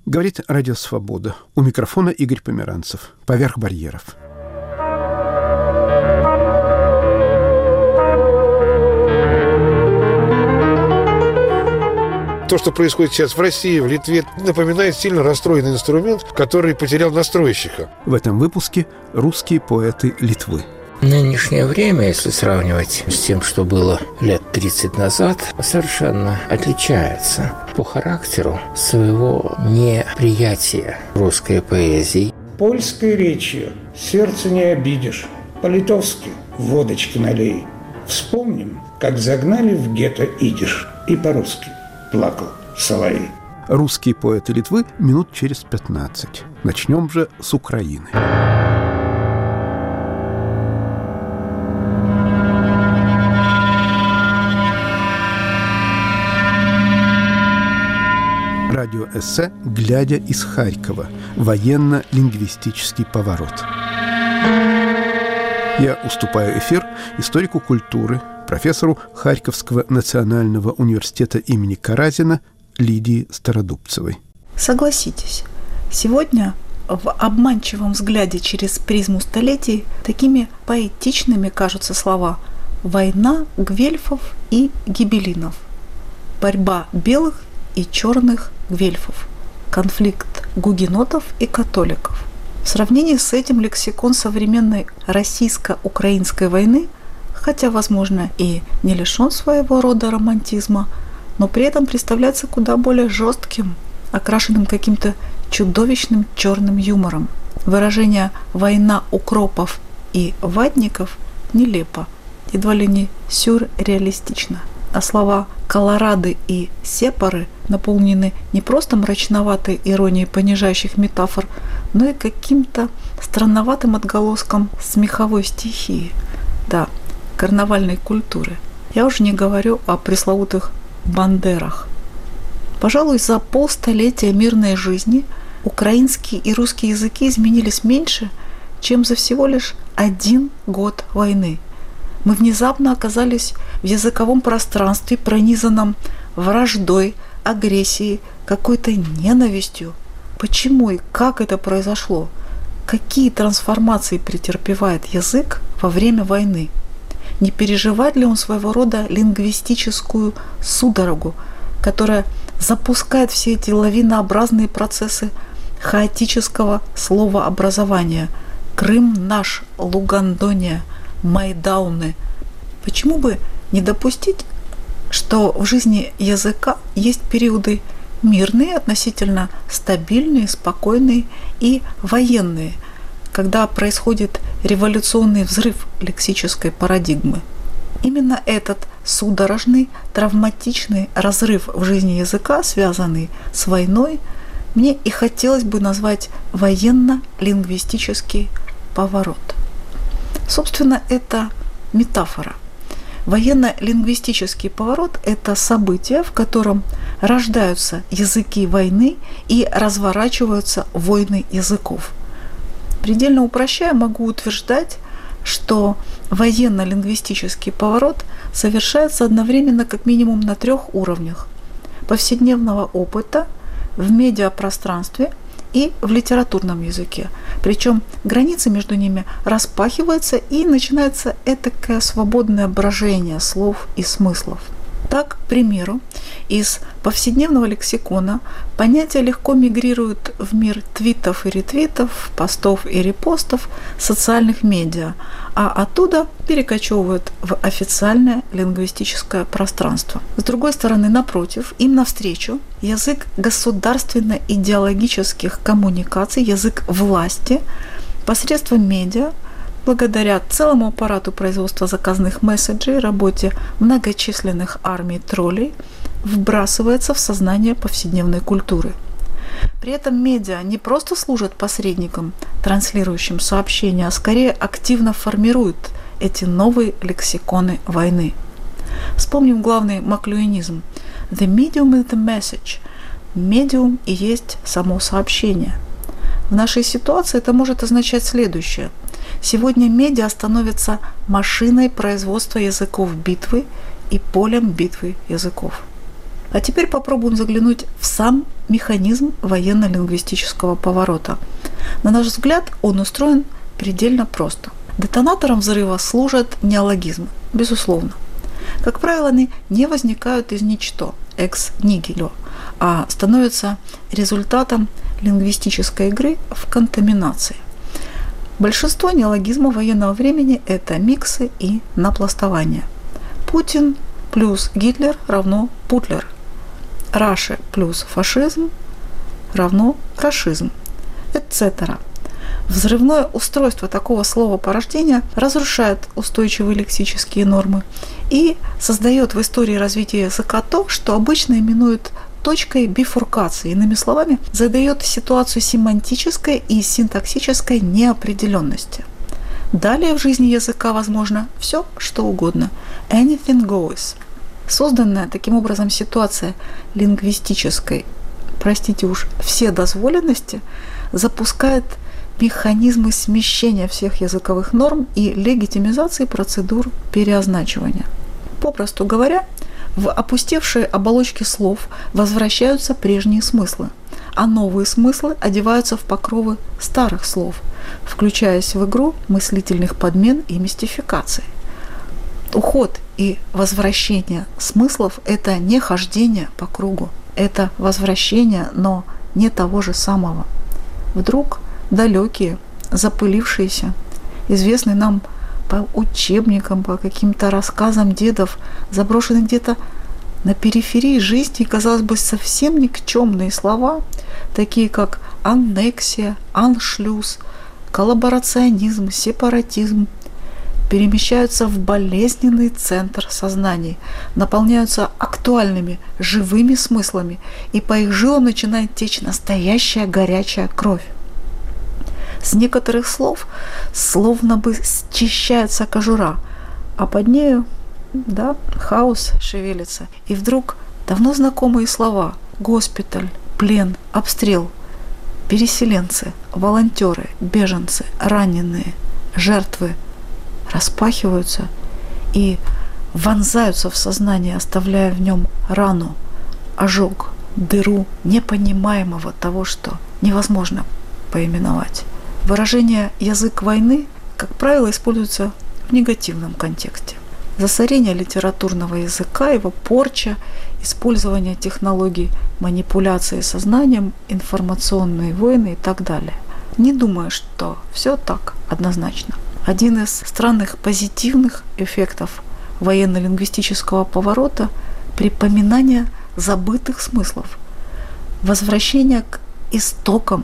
Говорит Радио Свобода. У микрофона Игорь Померанцев. Поверх барьеров. То, что происходит сейчас в России, в Литве, напоминает сильно расстроенный инструмент, который потерял настройщика. В этом выпуске русские поэты Литвы. Нынешнее время, если сравнивать с тем, что было лет 30 назад, совершенно отличается по характеру своего неприятия русской поэзии. Польской речью сердце не обидишь, по-литовски водочки налей. Вспомним, как загнали в гетто идиш, и по-русски плакал соловей. Русские поэты Литвы минут через 15. Начнем же с Украины. Радиоэссе «Глядя из Харькова. Военно-лингвистический поворот». Я уступаю эфир историку культуры, профессору Харьковского национального университета имени Каразина Лидии Стародубцевой. Согласитесь, сегодня в обманчивом взгляде через призму столетий такими поэтичными кажутся слова «война гвельфов и гибелинов», «борьба белых и черных гвельфов», «конфликт гугенотов и католиков». В сравнении с этим лексикон современной российско-украинской войны, хотя, возможно, и не лишен своего рода романтизма, но при этом представляется куда более жестким, окрашенным каким-то чудовищным черным юмором. Выражение «война укропов и ватников» нелепо, едва ли не сюрреалистично, а слова «колорады» и «сепары» наполнены не просто мрачноватой иронией понижающих метафор, но и каким-то странноватым отголоском смеховой стихии, да, карнавальной культуры. Я уже не говорю о пресловутых бандерах. Пожалуй, за полстолетия мирной жизни украинский и русский языки изменились меньше, чем за всего лишь 1 год войны. Мы внезапно оказались в языковом пространстве, пронизанном враждой, агрессией, какой-то ненавистью. Почему и как это произошло? Какие трансформации претерпевает язык во время войны? Не переживает ли он своего рода лингвистическую судорогу, которая запускает все эти лавинообразные процессы хаотического словообразования? Крым наш, Лугандония, Майдауны. Почему бы не допустить, что в жизни языка есть периоды мирные, относительно стабильные, спокойные и военные, когда происходит революционный взрыв лексической парадигмы. Именно этот судорожный, травматичный разрыв в жизни языка, связанный с войной, мне и хотелось бы назвать военно-лингвистический поворот. Собственно, это метафора. Военно-лингвистический поворот – это событие, в котором рождаются языки войны и разворачиваются войны языков. Предельно упрощая, могу утверждать, что военно-лингвистический поворот совершается одновременно как минимум на 3 уровнях – повседневного опыта, в медиапространстве и в литературном языке. Причем границы между ними распахиваются, и начинается этакое свободное брожение слов и смыслов. Так, к примеру, из повседневного лексикона понятия легко мигрируют в мир твитов и ретвитов, постов и репостов, социальных медиа, а оттуда перекочевывают в официальное лингвистическое пространство. С другой стороны, напротив, им навстречу язык государственно-идеологических коммуникаций, язык власти посредством медиа, благодаря целому аппарату производства заказных месседжей, работе многочисленных армий троллей, вбрасывается в сознание повседневной культуры. При этом медиа не просто служат посредником, транслирующим сообщения, а скорее активно формируют эти новые лексиконы войны. Вспомним главный маклюинизм. The medium is the message. Медиум и есть само сообщение. В нашей ситуации это может означать следующее. Сегодня медиа становится машиной производства языков битвы и полем битвы языков. А теперь попробуем заглянуть в сам механизм военно-лингвистического поворота. На наш взгляд, он устроен предельно просто. Детонатором взрыва служат неологизмы, безусловно. Как правило, они не возникают из ничто, экс нигило, а становятся результатом лингвистической игры в контаминации. Большинство неологизмов военного времени – это миксы и напластования. Путин плюс Гитлер равно Путлер. Раши плюс фашизм равно рашизм, etc. Взрывное устройство такого слова порождения разрушает устойчивые лексические нормы и создает в истории развития языка то, что обычно именуют точкой бифуркации. Иными словами, задает ситуацию семантической и синтаксической неопределенности. Далее в жизни языка возможно все, что угодно. Anything goes. Созданная таким образом ситуация лингвистической, простите уж, вседозволенности запускает механизмы смещения всех языковых норм и легитимизации процедур переозначивания. Попросту говоря, в опустевшие оболочки слов возвращаются прежние смыслы, а новые смыслы одеваются в покровы старых слов, включаясь в игру мыслительных подмен и мистификаций. Уход и возвращение смыслов – это не хождение по кругу, это возвращение, но не того же самого. Вдруг далекие, запылившиеся, известные нам по учебникам, по каким-то рассказам дедов, заброшенные где-то на периферии жизни, казалось бы, совсем никчемные слова, такие как аннексия, аншлюз, коллаборационизм, сепаратизм, перемещаются в болезненный центр сознания, наполняются актуальными, живыми смыслами, и по их жилам начинает течь настоящая горячая кровь. С некоторых слов словно бы счищается кожура, а под нею, да, хаос шевелится. И вдруг давно знакомые слова: госпиталь, плен, обстрел, переселенцы, волонтеры, беженцы, раненые, жертвы распахиваются и вонзаются в сознание, оставляя в нем рану, ожог, дыру непонимаемого того, что невозможно поименовать. Выражение «язык войны», как правило, используется в негативном контексте. Засорение литературного языка, его порча, использование технологий манипуляции сознанием, информационные войны и так далее. Не думаю, что все так однозначно. Один из странных позитивных эффектов военно-лингвистического поворота – припоминание забытых смыслов, возвращение к истокам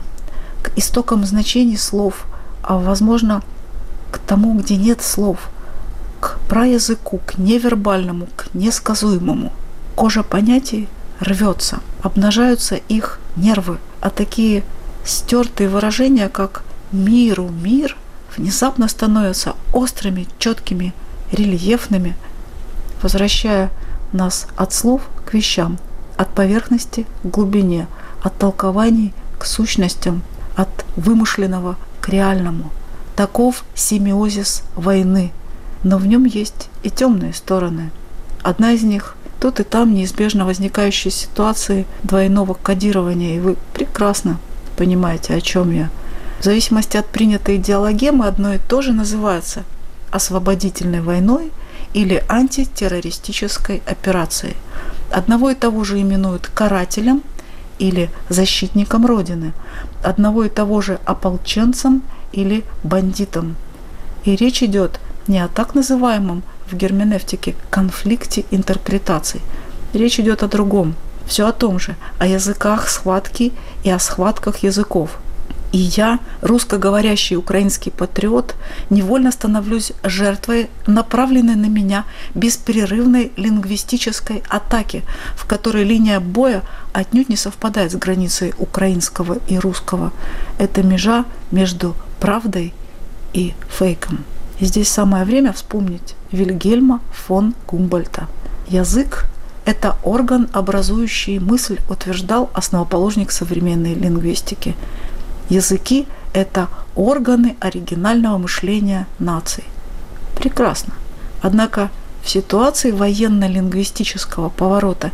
значений слов, а возможно к тому, где нет слов, к праязыку, к невербальному, к несказуемому. Кожа понятий рвется, обнажаются их нервы, а такие стертые выражения, как «миру мир», внезапно становятся острыми, четкими, рельефными, возвращая нас от слов к вещам, от поверхности к глубине, от толкований к сущностям, от вымышленного к реальному. Таков семиозис войны, но в нем есть и темные стороны. Одна из них – тут и там неизбежно возникающие ситуации двойного кодирования, и вы прекрасно понимаете, о чем я. В зависимости от принятой идеологемы одно и то же называется освободительной войной или антитеррористической операцией. Одного и того же именуют карателем или защитником Родины, одного и того же ополченцем или бандитом. И речь идет не о так называемом в герменевтике конфликте интерпретаций. Речь идет о другом, все о том же, о языках схватки и о схватках языков. И я, русскоговорящий украинский патриот, невольно становлюсь жертвой направленной на меня беспрерывной лингвистической атаки, в которой линия боя отнюдь не совпадает с границей украинского и русского. Это межа между правдой и фейком. И здесь самое время вспомнить Вильгельма фон Гумбольдта. Язык – это орган, образующий мысль, утверждал основоположник современной лингвистики. Языки – это органы оригинального мышления наций. Прекрасно. Однако в ситуации военно-лингвистического поворота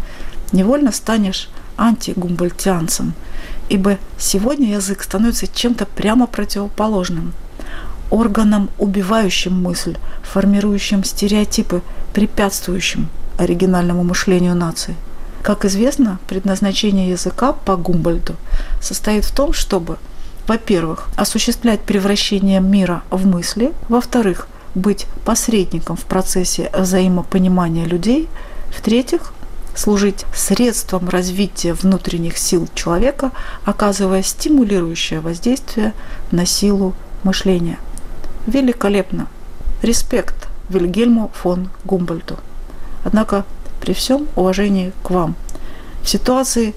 невольно станешь антигумбольдтианцем, ибо сегодня язык становится чем-то прямо противоположным, органом, убивающим мысль, формирующим стереотипы, препятствующим оригинальному мышлению нации. Как известно, предназначение языка по Гумбольдту состоит в том, чтобы, во-первых, осуществлять превращение мира в мысли, во-вторых, быть посредником в процессе взаимопонимания людей, в-третьих, служить средством развития внутренних сил человека, оказывая стимулирующее воздействие на силу мышления. Великолепно! Респект Вильгельму фон Гумбольдту. Однако, при всем уважении к вам, в ситуации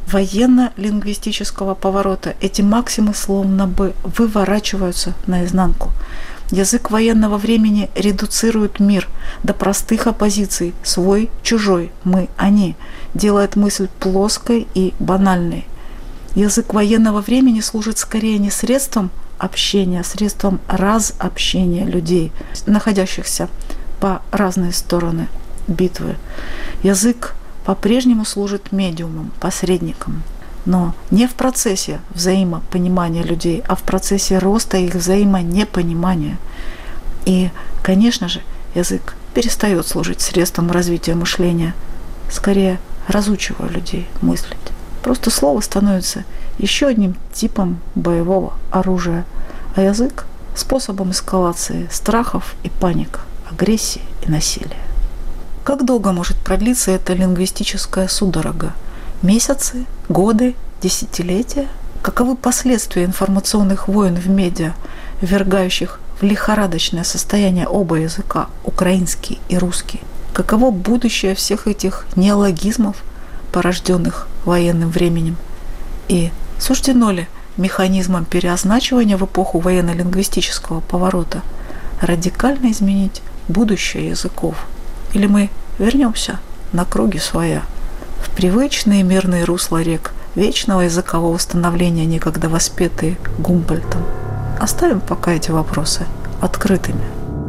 военно-лингвистического поворота эти максимы словно бы выворачиваются наизнанку. Язык военного времени редуцирует мир до простых оппозиций «свой», «чужой», «мы», «они», делает мысль плоской и банальной. Язык военного времени служит скорее не средством общения, а средством разобщения людей, находящихся по разные стороны битвы. Язык по-прежнему служит медиумом, посредником, но не в процессе взаимопонимания людей, а в процессе роста их взаимонепонимания. И, конечно же, язык перестает служить средством развития мышления, скорее разучивая людей мыслить. Просто слово становится еще одним типом боевого оружия, а язык – способом эскалации страхов и паник, агрессии и насилия. Как долго может продлиться эта лингвистическая судорога? Месяцы, годы, десятилетия? Каковы последствия информационных войн в медиа, ввергающих в лихорадочное состояние оба языка, украинский и русский? Каково будущее всех этих неологизмов, порожденных военным временем? И суждено ли механизмом переозначивания в эпоху военно-лингвистического поворота радикально изменить будущее языков? Или мы вернемся на круги своя, в привычные мирные русла рек вечного языкового становления, некогда воспетые Гумбольдтом? Оставим пока эти вопросы открытыми.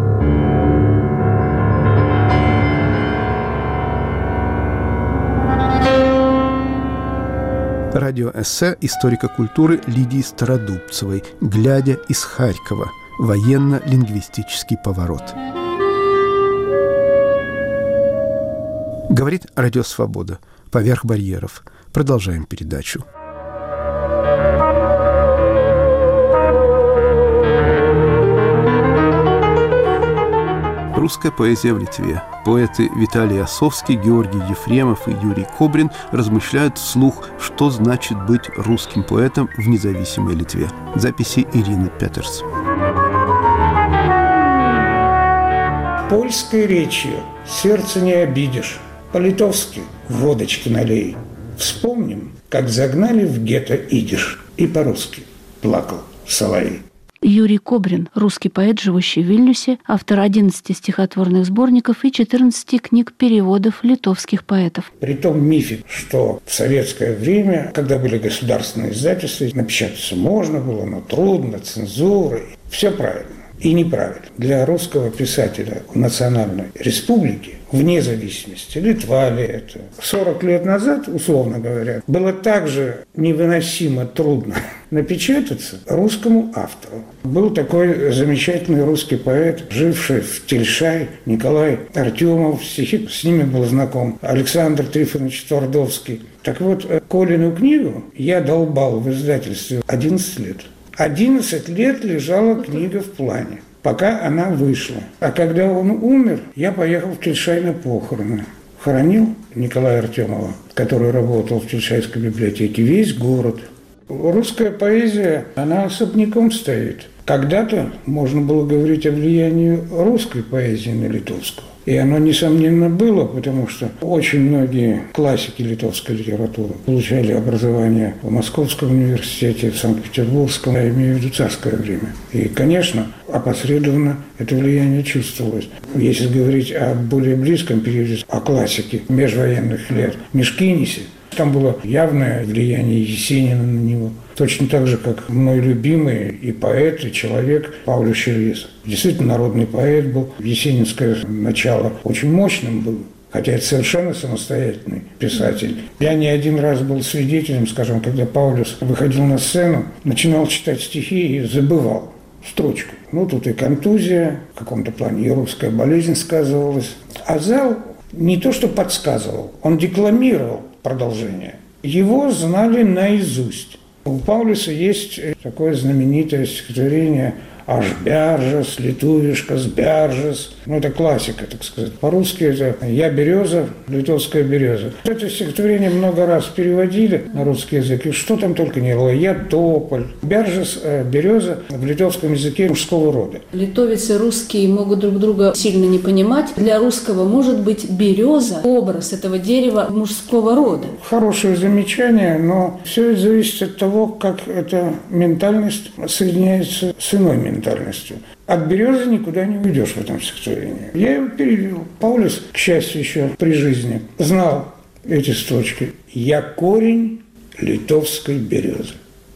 Радиоэссе историка культуры Лидии Стародубцевой «Глядя из Харькова. Военно-лингвистический поворот». Говорит Радио Свобода. Поверх барьеров. Продолжаем передачу. Русская поэзия в Литве. Поэты Виталий Осовский, Георгий Ефремов и Юрий Кобрин размышляют вслух, что значит быть русским поэтом в независимой Литве. Записи Ирины Петерс. Польской речью сердце не обидишь, по-литовски водочки налей. Вспомним, как загнали в гетто идиш, и по-русски плакал Соловей. Юрий Кобрин, русский поэт, живущий в Вильнюсе, автор 11 стихотворных сборников и 14 книг переводов литовских поэтов. При том мифе, что в советское время, когда были государственные издательства, напечататься можно было, но трудно, цензура, все правильно. И неправильно. Для русского писателя национальной республики, вне зависимости, Литва ли это, 40 лет назад, условно говоря, было также невыносимо трудно напечататься русскому автору. Был такой замечательный русский поэт, живший в Тельшай, Николай Артемов, стихи с ними был знаком, Александр Трифонович Твардовский. Так вот, Колину книгу я долбал в издательстве 11 лет. 11 лет лежала книга в плане, пока она вышла. А когда он умер, я поехал в Тельшай на похороны. Хоронил Николая Артемова, который работал в Тельшайской библиотеке, весь город. Русская поэзия, она особняком стоит. Когда-то можно было говорить о влиянии русской поэзии на литовскую. И оно, несомненно, было, потому что очень многие классики литовской литературы получали образование в Московском университете, в Санкт-Петербургском, я имею в виду царское время. И, конечно, опосредованно это влияние чувствовалось. Если говорить о более близком периоде, о классике межвоенных лет, Мишкинисе, там было явное влияние Есенина на него. Точно так же, как мой любимый и поэт, и человек Павлович Щервес. Действительно народный поэт был. Есенинское начало очень мощным было. хотя это совершенно самостоятельный писатель. Я не один раз был свидетелем, скажем, когда Паулюс выходил на сцену, начинал читать стихи и забывал строчку. Ну, тут и контузия, в каком-то плане и русская болезнь сказывалась. А зал не то что подсказывал, он декламировал продолжение. Его знали наизусть. У Паулюса есть такое знаменитое стихотворение «Аж бяржес, литувишкас бяржес». Ну, это классика, так сказать. По-русски это «Я береза, литовская береза». Это стихотворение много раз переводили на русский язык. И что там только не было. «Я тополь». Бяржес, береза в литовском языке мужского рода. Литовец и русский могут друг друга сильно не понимать. Для русского может быть береза, образ этого дерева мужского рода. Хорошее замечание, но все это зависит от того, как эта ментальность соединяется с иной ментальностью. От березы никуда не уйдешь в этом стихотворении. Я его перевел. Паулюс, к счастью, еще при жизни знал эти строчки. «Я корень литовской березы».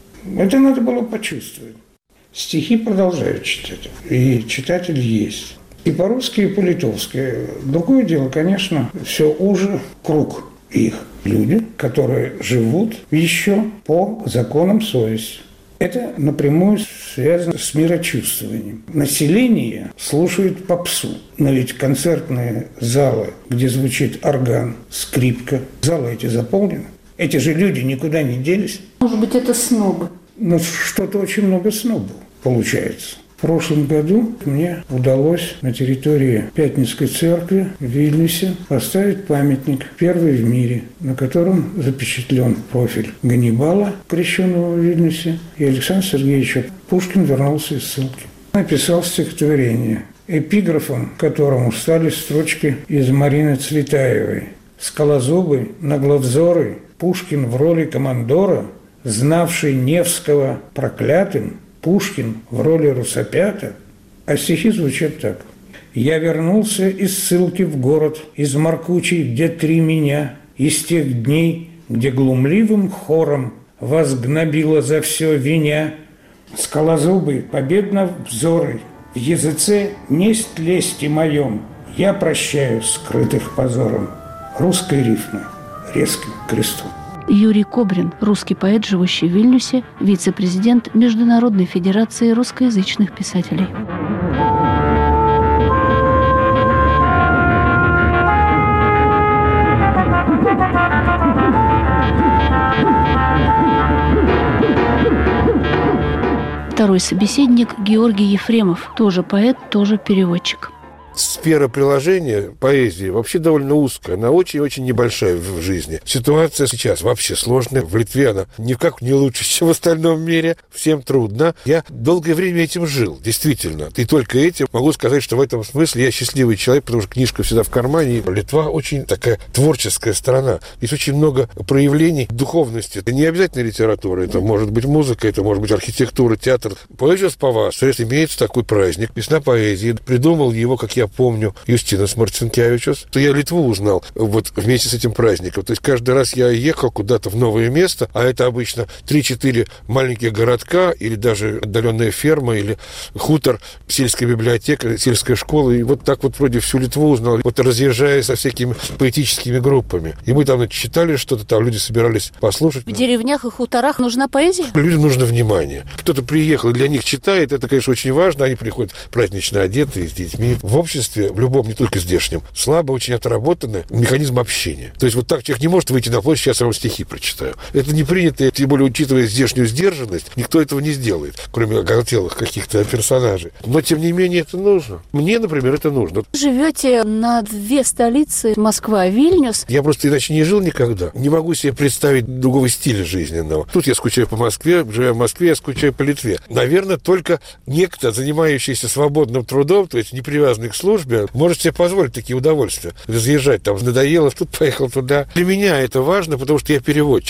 Это надо было почувствовать. Стихи продолжают читать. И читатель есть. И по-русски, и по-литовски. Другое дело, конечно, все уже круг их. Люди, которые живут еще по законам совести. Это напрямую связано с мирочувствованием. Население слушает попсу, но ведь концертные залы, где звучит орган, скрипка, залы эти заполнены. Эти же люди никуда не делись. Может быть, это снобы? Но что-то очень много снобов получается. В прошлом году мне удалось на территории Пятницкой церкви в Вильнюсе поставить памятник, первый в мире, на котором запечатлен профиль Ганнибала, крещенного в Вильнюсе, и Александра Сергеевича. Пушкин вернулся из ссылки. Написал стихотворение, эпиграфом которому стали строчки из Марины Цветаевой. «Скалозубый, нагловзорый, Пушкин в роли командора, знавший Невского проклятым, Пушкин в роли русопята», а стихи звучат так. «Я вернулся из ссылки в город, из Маркучей, где 3 меня, из тех дней, где глумливым хором вас гнобило за все виня. Скалозубый, победно взоры, в языце несть лести моем, я прощаю скрытых позором». Русской рифмы резким крестом. Юрий Кобрин, русский поэт, живущий в Вильнюсе, вице-президент Международной федерации русскоязычных писателей. Второй собеседник Георгий Ефремов, тоже поэт, тоже переводчик. Сфера приложения поэзии вообще довольно узкая, она очень-очень небольшая в жизни. Ситуация сейчас вообще сложная. В Литве она никак не лучше, чем в остальном мире. Всем трудно. Я долгое время этим жил, действительно. И только этим могу сказать, что в этом смысле я счастливый человек, потому что книжка всегда в кармане. Литва очень такая творческая страна. Здесь очень много проявлений духовности. Это не обязательно литература, это может быть музыка, это может быть архитектура, театр. Поэзия павасарис имеется такой праздник. Весна поэзии. Придумал его, как я помню, Юстинас Марцинкевичус. Я Литву узнал вот вместе с этим праздником. То есть каждый раз я ехал куда-то в новое место, а это обычно 3-4 маленьких городка или даже отдаленная ферма или хутор, сельская библиотека, сельская школа. И вот так вот вроде всю Литву узнал, вот разъезжая со всякими поэтическими группами. И мы там читали что-то, там люди собирались послушать. В деревнях и хуторах нужна поэзия? Людям нужно внимание. Кто-то приехал и для них читает, это, конечно, очень важно. Они приходят празднично одетые, с детьми. В обществе, в любом, не только здешнем, слабо очень отработанный механизм общения. То есть вот так человек не может выйти на площадь, сейчас я вам стихи прочитаю. Это не принято, тем более учитывая здешнюю сдержанность, никто этого не сделает, кроме оголтелых каких-то персонажей. Но, тем не менее, это нужно. Мне, например, это нужно. Живете на 2 столицы, Москва и Вильнюс. Я просто иначе не жил никогда. Не могу себе представить другого стиля жизненного. Тут я скучаю по Москве, живя в Москве, я скучаю по Литве. Наверное, только некто, занимающийся свободным трудом, то есть не привязанный к службе, может себе позволить такие удовольствия. Разъезжать там надоело, тут поехал туда. Для меня это важно, потому что я переводчик.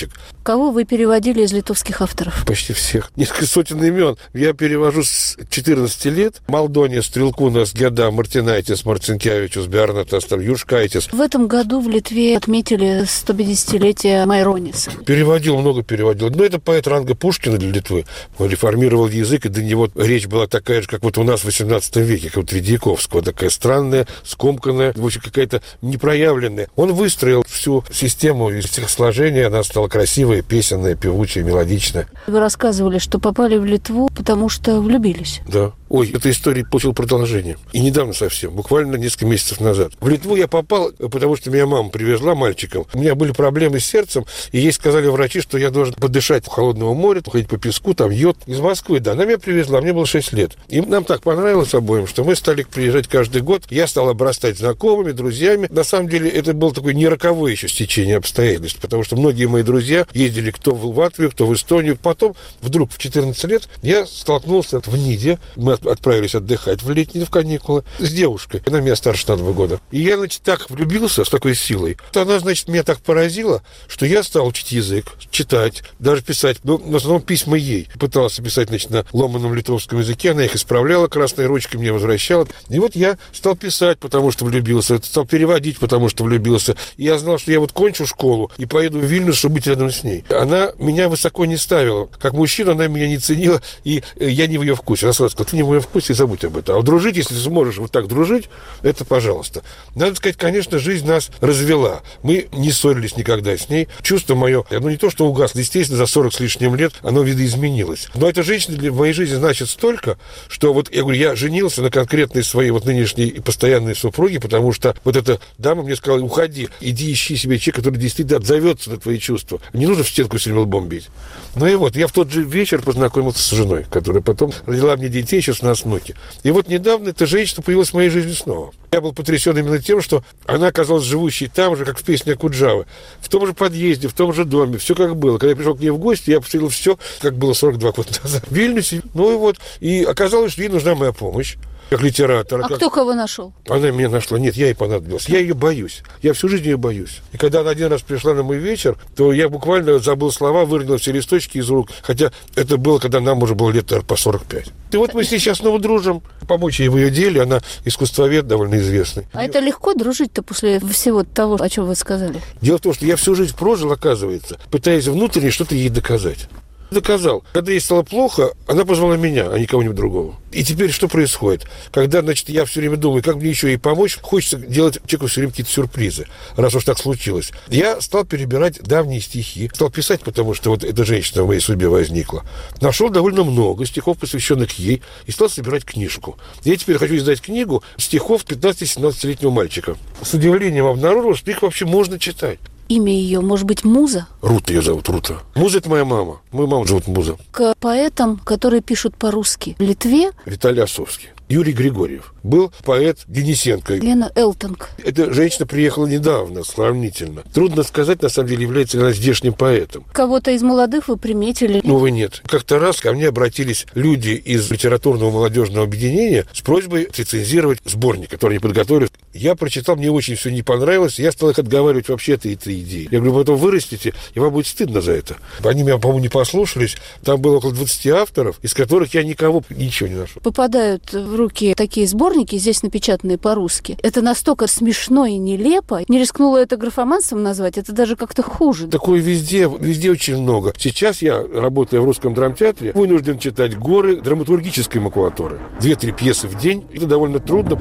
Кого вы переводили из литовских авторов? Почти всех. Несколько сотен имен. Я перевожу с 14 лет. Молдония, Стрелкунас, Геда, Мартинайтис, Марцинкевичус, Бернатас, Юршкайтис. В этом году в Литве отметили 150-летие Майрониса. Много переводил. Но это поэт ранга Пушкина для Литвы. Он реформировал язык, и для него речь была такая же, как вот у нас в 18 веке, как вот Ведьяковского. Такая странная, скомканная, в общем, какая-то непроявленная. Он выстроил всю систему стихосложения, она стала красивая, песенная, певучая, мелодичная. Вы рассказывали, что попали в Литву, потому что влюбились. Да. Ой, эта история получила продолжение. И недавно совсем, буквально несколько месяцев назад. В Литву я попал, потому что меня мама привезла мальчиком. У меня были проблемы с сердцем, и ей сказали врачи, что я должен подышать холодного моря, ходить по песку, там йод. Из Москвы, да. Она меня привезла, мне было 6 лет. И нам так понравилось обоим, что мы стали приезжать каждый год. Я стал обрастать знакомыми, друзьями. На самом деле, это было такое не роковое еще стечение обстоятельств, потому что многие мои друзья ездили кто в Латвию, кто в Эстонию. Потом, вдруг в 14 лет, я столкнулся в Ниде. Мы отправились отдыхать в летние каникулы с девушкой. Она меня старше на 2 года. И я, значит, так влюбился с такой силой, что она, значит, меня так поразила, что я стал учить язык, читать, даже писать. Но в основном письма ей. Пытался писать, значит, на ломаном литовском языке. Она их исправляла красной ручкой, мне возвращала. И вот я стал писать, потому что влюбился. Стал переводить, потому что влюбился. И я знал, что я вот кончу школу и поеду в Вильнюс, чтобы быть рядом с ней. Она меня высоко не ставила. Как мужчина она меня не ценила, и я не в ее вкусе. Она сразу сказала: ты не в ее вкусе, забудь об этом. А дружить, если ты сможешь вот так дружить, это пожалуйста. Надо сказать, конечно, жизнь нас развела. Мы не ссорились никогда с ней. Чувство мое, оно не то, что угасло. Естественно, за 40 с лишним лет оно видоизменилось. Но эта женщина в моей жизни значит столько, что вот я говорю, я женился на конкретной своей вот нынешней и постоянной супруге, потому что вот эта дама мне сказала: уходи, иди ищи себе человека, который действительно отзовется на твои чувства. Не нужно в стенку все время лбом бить. Ну и вот, я в тот же вечер познакомился с женой, которая потом родила мне детей, сейчас у нас внуки. И вот недавно эта женщина появилась в моей жизни снова. Я был потрясен именно тем, что она оказалась живущей там же, как в песне Акуджавы, в том же подъезде, в том же доме, все как было. Когда я пришел к ней в гости, я посмотрел все, как было 42 года назад в Вильнюсе. Ну и вот, и оказалось, что ей нужна моя помощь. Как литератора. Кто кого нашел? Она меня нашла. Нет, я ей понадобился. Я ее боюсь. Я всю жизнь ее боюсь. И когда она один раз пришла на мой вечер, то я буквально забыл слова, выронил все листочки из рук. Хотя это было, когда нам уже было лет по 45. И вот мы сейчас снова дружим. Помочь ей в ее деле. Она искусствовед довольно известный. А это легко дружить-то после всего того, о чем вы сказали? Дело в том, что я всю жизнь прожил, оказывается, пытаясь внутренне что-то ей доказать. Доказал. Когда ей стало плохо, она позвала меня, а не кого-нибудь другого. И теперь что происходит? Когда, значит, я все время думаю, как мне еще ей помочь, хочется делать человеку все время какие-то сюрпризы, раз уж так случилось. Я стал перебирать давние стихи, стал писать, потому что вот эта женщина в моей судьбе возникла. Нашел довольно много стихов, посвященных ей, и стал собирать книжку. Я теперь хочу издать книгу стихов 15-17-летнего мальчика. С удивлением обнаружил, что их вообще можно читать. Имя ее, может быть, Муза? Рута ее зовут, Рута. Муза – это моя мама. Мою маму зовут Муза. К поэтам, которые пишут по-русски в Литве? Виталий Осовский. Юрий Григорьев. Был поэт Денисенко. Лена Элтонг. Эта женщина приехала недавно, сравнительно. Трудно сказать, на самом деле, является ли она здешним поэтом. Кого-то из молодых вы приметили? Увы, нет. Как-то раз ко мне обратились люди из литературного молодежного объединения с просьбой рецензировать сборник, который они подготовили. Я прочитал, мне очень все не понравилось, я стал их отговаривать вообще от этой идеи. Я говорю, потом вырастите, и вам будет стыдно за это. Они меня, по-моему, не послушались. Там было около 20 авторов, из которых я ничего не нашел. Попадают в руки такие сборники, здесь напечатанные по-русски. Это настолько смешно и нелепо. Не рискнула это графоманством назвать, это даже как-то хуже. Такое везде очень много. Сейчас я, работая в Русском драмтеатре, вынужден читать горы драматургической макулатуры. 2-3 пьесы в день. Это довольно трудно.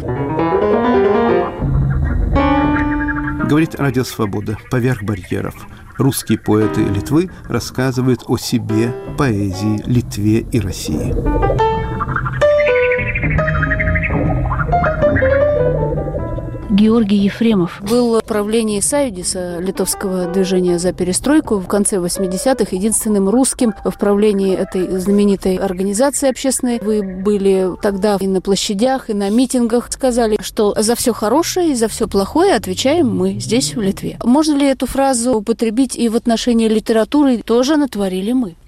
Говорит Радио Свобода. Поверх барьеров. Русские поэты Литвы рассказывают о себе, поэзии, Литве и России. Георгий Ефремов был в правлении Саюдиса, литовского движения за перестройку, в конце 80-х единственным русским в правлении этой знаменитой организации общественной. Вы были тогда и на площадях, и на митингах. Сказали, что за все хорошее и за все плохое отвечаем мы здесь, в Литве. Можно ли эту фразу употребить и в отношении литературы? Тоже натворили мы.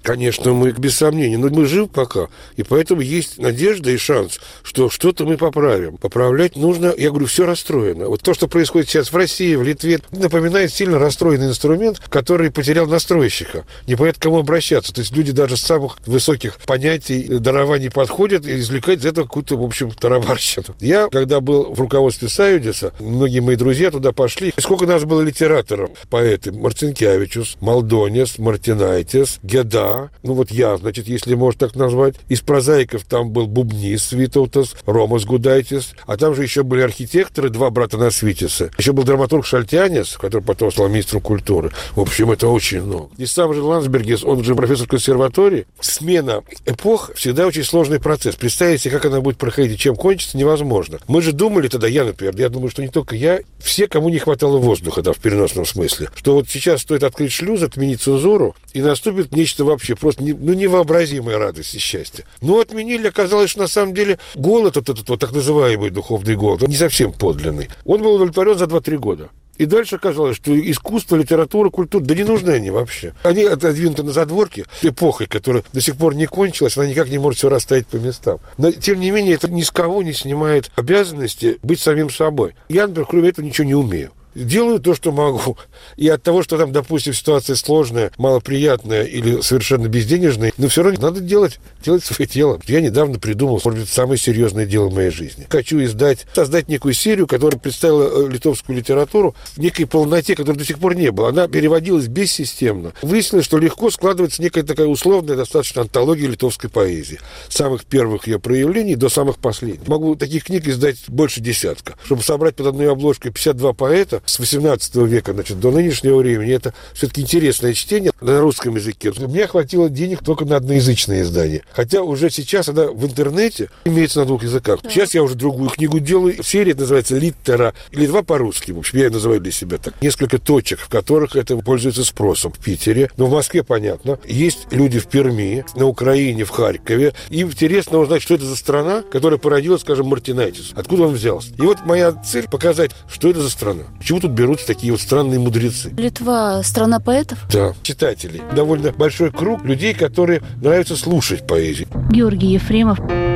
Конечно, мы без сомнения, но мы живы пока, и поэтому есть надежда и шанс, что что-то мы поправим. Поправлять нужно, я говорю, все расстроено. Вот то, что происходит сейчас в России, в Литве, напоминает сильно расстроенный инструмент, который потерял настройщика. Не понятно, к кому обращаться. То есть люди даже с самых высоких понятий, дарований подходят и извлекают из этого какую-то, в общем, тарабарщину. Я, когда был в руководстве Саюдиса, многие мои друзья туда пошли. Сколько нас было литераторов, поэты? Марцинкевичус, Малдонис, Мартинайтис, Геда. Ну вот я, значит, если можно так назвать. Из прозаиков там был Бубнис Витаутас, Ромас Гудайтис. А там же еще были архитекторы, два брата Насвитиса. Еще был драматург Шальтянис, который потом стал министром культуры. В общем, это очень много. И сам же Ландсбергис, он же профессор консерватории. Смена эпох всегда очень сложный процесс. Представить себе, как она будет проходить и чем кончится, невозможно. Мы же думали тогда, я, например, я думаю, что не только я, все, кому не хватало воздуха, да, в переносном смысле, что вот сейчас стоит открыть шлюз, отменить цензуру, и наступит нечто вообще просто невообразимая радость и счастье. Но отменили, оказалось, что на самом деле голод, этот вот так называемый духовный голод, не совсем подлинный. Он был удовлетворен за 2-3 года. И дальше оказалось, что искусство, литература, культура, да не нужны они вообще. Они отодвинуты на задворки эпохой, которая до сих пор не кончилась, она никак не может все расставить по местам. Но, тем не менее, это ни с кого не снимает обязанности быть самим собой. Я, например, кроме этого ничего не умею. Делаю то, что могу. И от того, что там, допустим, ситуация сложная, малоприятная или совершенно безденежная, но все равно надо делать свое дело. Я недавно придумал, может быть, самое серьезное дело в моей жизни. Хочу создать некую серию, которая представила литовскую литературу в некой полноте, которой до сих пор не было. Она переводилась бессистемно. Выяснилось, что легко складывается некая такая условная достаточно антология литовской поэзии. С самых первых ее проявлений до самых последних. Могу таких книг издать больше 10. Чтобы собрать под одной обложкой 52 поэта, с 18 века, значит, до нынешнего времени. Это все-таки интересное чтение на русском языке. Мне хватило денег только на одноязычное издание. Хотя уже сейчас она в интернете имеется на 2 языках. Сейчас я уже другую книгу делаю. Серия называется «Литтера», или 2 по-русски. В общем, я ее называю для себя так. Несколько точек, в которых это пользуется спросом. В Питере, но в Москве, понятно. Есть люди в Перми, на Украине, в Харькове. Им интересно узнать, что это за страна, которая породила, скажем, Мартинайтис. Откуда он взялся. И вот моя цель — показать, что это за страна. Почему тут берутся такие вот странные мудрецы? Литва – страна поэтов? Да, читателей. Довольно большой круг людей, которые нравится слушать поэзию. Георгий Ефремов.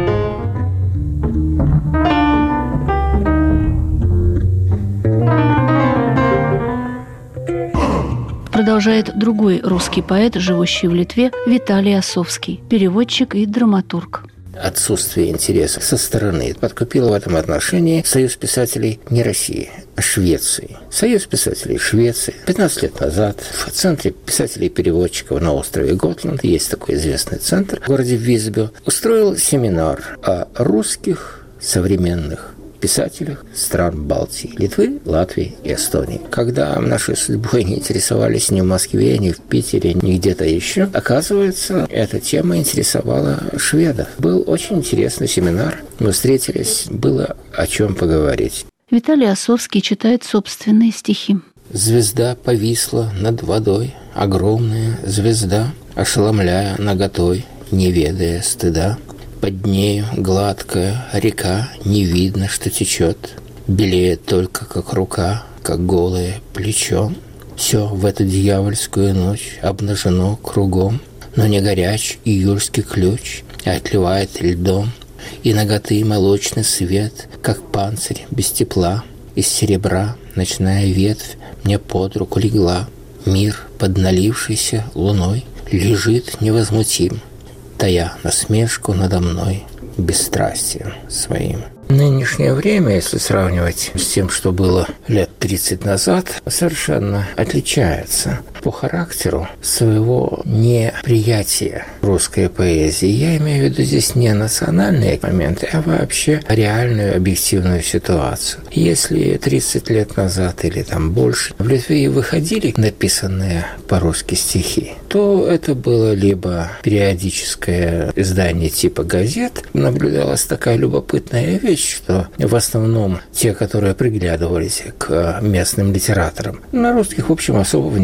Продолжает другой русский поэт, живущий в Литве, Виталий Осовский, переводчик и драматург. Отсутствие интереса со стороны подкупило в этом отношении Союз писателей не России, а Швеции. Союз писателей Швеции 15 лет назад в Центре писателей и переводчиков на острове Готланд, есть такой известный центр в городе Висбю, устроил семинар о русских современных писателях стран Балтии, Литвы, Латвии и Эстонии. Когда нашей судьбой не интересовались ни в Москве, ни в Питере, ни где-то еще, оказывается, эта тема интересовала шведов. Был очень интересный семинар. Мы встретились, было о чем поговорить. Виталий Осовский читает собственные стихи. Звезда повисла над водой, огромная звезда, ошеломляя наготой, не ведая стыда. Под нею гладкая река, не видно, что течет, белеет только, как рука, как голое плечо. Все в эту дьявольскую ночь обнажено кругом, но не горяч июльский ключ, а отливает льдом. И наготы молочный свет, как панцирь без тепла, из серебра ночная ветвь мне под руку легла. Мир, под налившейся луной, лежит невозмутим, тая насмешку надо мной бесстрастием своим. Нынешнее время, если сравнивать с тем, что было лет 30 назад, совершенно отличается по характеру своего неприятия русской поэзии. Я имею в виду здесь не национальные моменты, а вообще реальную объективную ситуацию. Если 30 лет назад или там больше в Литве выходили написанные по-русски стихи, то это было либо периодическое издание типа газет. Наблюдалась такая любопытная вещь, что в основном те, которые приглядывались к местным литераторам, на русских, в общем, особого внимания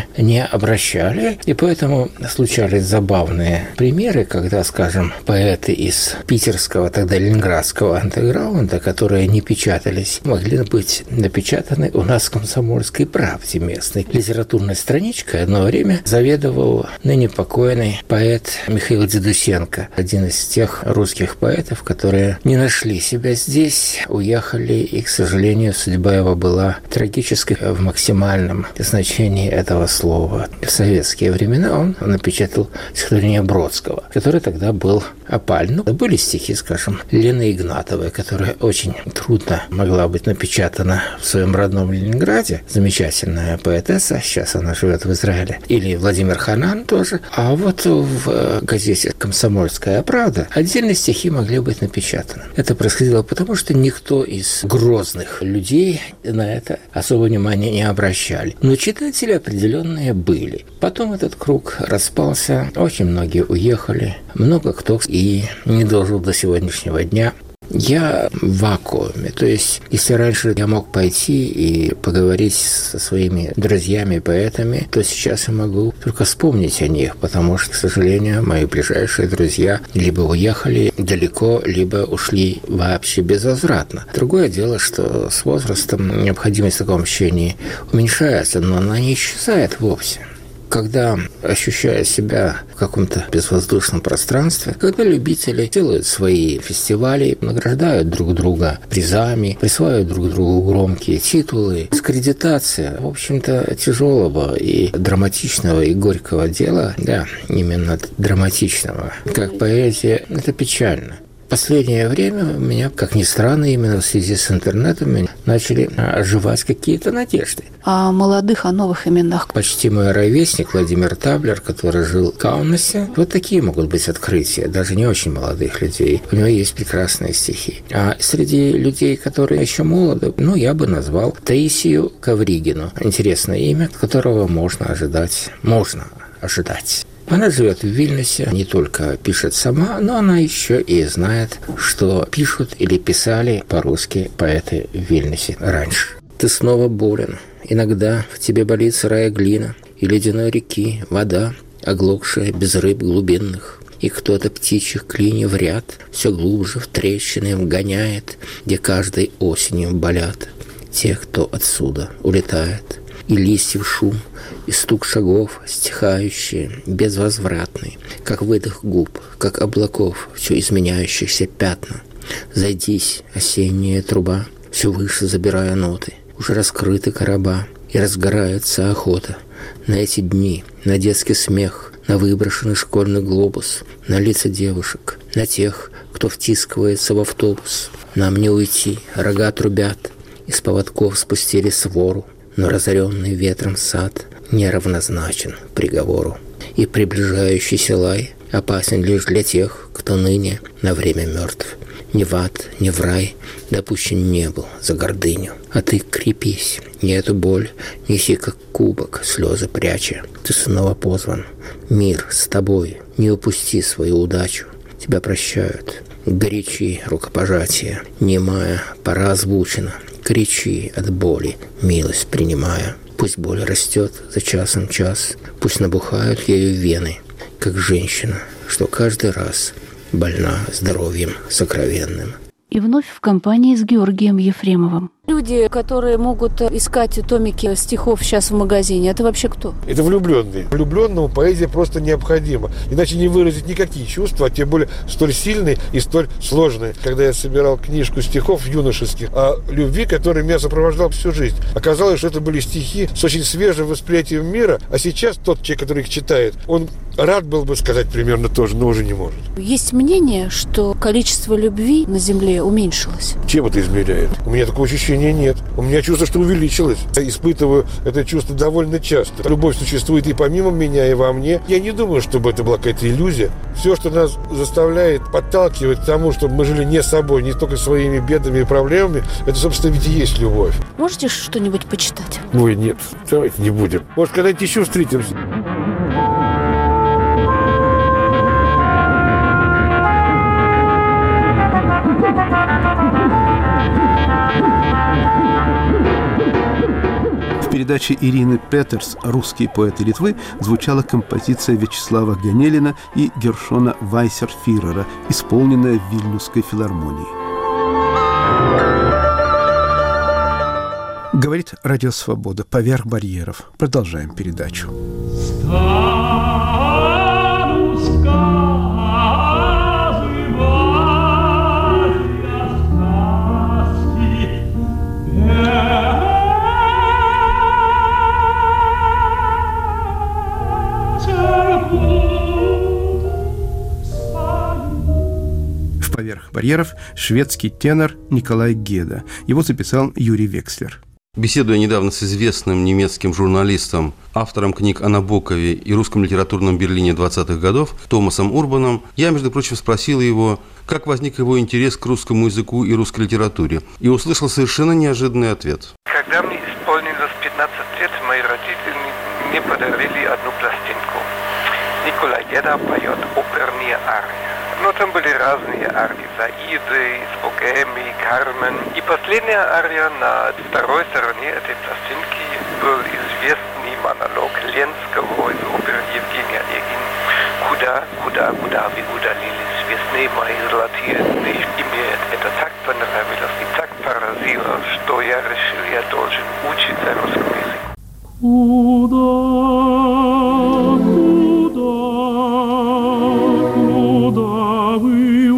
не обращали. И поэтому случались забавные примеры, когда, скажем, поэты из питерского, тогда ленинградского андеграунда, которые не печатались, могли быть напечатаны у нас в «Комсомольской правде» местной. Литературной страничкой одно время заведовал ныне покойный поэт Михаил Дедусенко, один из тех русских поэтов, которые не нашли себя здесь, уехали, и, к сожалению, судьба его была трагической в максимальном значении этого слова. В советские времена он напечатал стихотворение Бродского, который тогда был опален. Были стихи, скажем, Лены Игнатовой, которая очень трудно могла быть напечатана в своем родном Ленинграде. Замечательная поэтесса, сейчас она живет в Израиле. Или Владимир Ханан тоже. А вот в газете «Комсомольская правда» отдельные стихи могли быть напечатаны. Это происходило потому, что никто из грозных людей на это особо внимания не обращали. Но читатели определенные были. Потом этот круг распался, очень многие уехали, много кто и не дожил до сегодняшнего дня. Я в вакууме. То есть, если раньше я мог пойти и поговорить со своими друзьями-поэтами, то сейчас я могу только вспомнить о них, потому что, к сожалению, мои ближайшие друзья либо уехали далеко, либо ушли вообще безвозвратно. Другое дело, что с возрастом необходимость в таком общении уменьшается, но она не исчезает вовсе. Когда ощущая себя в каком-то безвоздушном пространстве, когда любители делают свои фестивали, награждают друг друга призами, присваивают друг другу громкие титулы, дискредитация, в общем-то, тяжелого и драматичного и горького дела, да, именно драматичного, как поэзия, это печально. В последнее время у меня, как ни странно, именно в связи с интернетом начали оживать какие-то надежды. О молодых, о новых именах. Почти мой ровесник Владимир Таблер, который жил в Каунасе, вот такие могут быть открытия, даже не очень молодых людей. У него есть прекрасные стихи. А среди людей, которые еще молоды, я бы назвал Таисию Ковригину. Интересное имя, от которого можно ожидать. Она живет в Вильнюсе, не только пишет сама, но она еще и знает, что пишут или писали по-русски поэты в Вильнюсе раньше. Ты снова болен, иногда в тебе болит сырая глина, и ледяной реки вода, оглохшая без рыб глубинных, и кто-то птичьих клиньев в ряд все глубже в трещины вгоняет, где каждой осенью болят те, кто отсюда улетает. И листьев шум, и стук шагов, стихающие, безвозвратный, как выдох губ, как облаков, все изменяющихся пятна. Зайдись, осенняя труба, все выше забирая ноты, уже раскрыты короба, и разгорается охота на эти дни, на детский смех, на выброшенный школьный глобус, на лица девушек, на тех, кто втискивается в автобус. Нам не уйти, рога трубят, из поводков спустили свору, но разоренный ветром сад неравнозначен приговору. И приближающийся лай опасен лишь для тех, кто ныне на время мертв. Ни в ад, ни в рай допущен не был за гордыню. А ты крепись, и эту боль неси как кубок, слезы пряча. Ты снова позван, мир с тобой, не упусти свою удачу. Тебя прощают, горячи рукопожатия, немая пора озвучена. Кричи от боли, милость принимая. Пусть боль растет за часом час, пусть набухают ею вены, как женщина, что каждый раз больна здоровьем сокровенным. И вновь в компании с Георгием Ефремовым. Люди, которые могут искать томики стихов сейчас в магазине, это вообще кто? Это влюбленные. Влюбленному поэзия просто необходима. Иначе не выразить никакие чувства, а тем более столь сильные и столь сложные. Когда я собирал книжку стихов юношеских о любви, которая меня сопровождала всю жизнь, оказалось, что это были стихи с очень свежим восприятием мира, а сейчас тот человек, который их читает, он рад был бы сказать примерно то же, но уже не может. Есть мнение, что количество любви на Земле уменьшилось. Чем это измеряет? У меня такого ощущения нет. У меня чувство, что увеличилось. Я испытываю это чувство довольно часто. Любовь существует и помимо меня, и во мне. Я не думаю, чтобы это была какая-то иллюзия. Все, что нас заставляет, подталкивать к тому, чтобы мы жили не собой, не только своими бедами и проблемами, это, собственно, ведь и есть любовь. Можете что-нибудь почитать? Ой, нет, давайте не будем. Может, когда-нибудь еще встретимся. В передаче Ирины Петерс «Русские поэты Литвы» звучала композиция Вячеслава Ганелина и Гершона Вайсерфюрера, исполненная в Вильнюсской филармонии. Говорит Радио Свобода. Поверх барьеров. Продолжаем передачу. «Поверх барьеров» шведский тенор Николай Геда. Его записал Юрий Векслер. Беседуя недавно с известным немецким журналистом, автором книг о Набокове и русском литературном Берлине 20-х годов Томасом Урбаном, я, между прочим, спросил его, как возник его интерес к русскому языку и русской литературе, и услышал совершенно неожиданный ответ. Когда мне исполнилось 15 лет, мои родители мне подарили одну пластинку. Николай Геда поет оперные арии. Но там были разные арии, Заиды, из Богемии, Кармен. И последняя ария на второй стороне этой пластинки был известный монолог Ленского из оперы Евгения Онегин «Куда вы удалились, весны мои золотые дни». И мне это так понравилось и так поразило, что я решил, я должен учиться русскому языку. Куда вы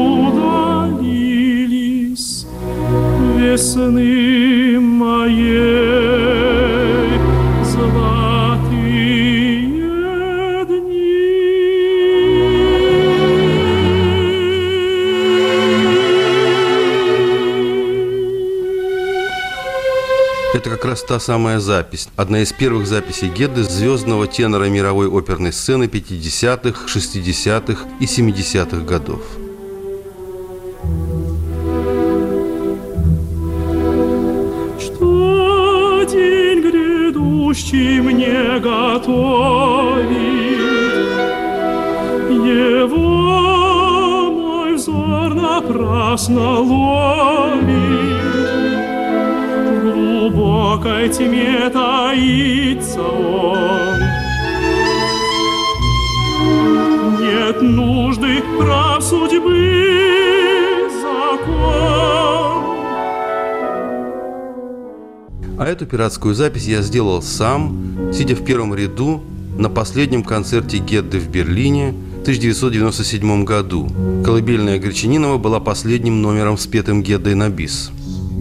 удалились, весны моей золотые дни? Это как раз та самая запись, одна из первых записей Геды, звездного тенора мировой оперной сцены 50-х, 60-х и 70-х годов. Что день грядущий мне готовит, его мой взор напрасно ловит. В глубокой тьме таится он. Нет нужды прав судьбы закон. А эту пиратскую запись я сделал сам, сидя в первом ряду на последнем концерте Гедды в Берлине в 1997 году. «Колыбельная Гречанинова» была последним номером, спетым Геддой на бис.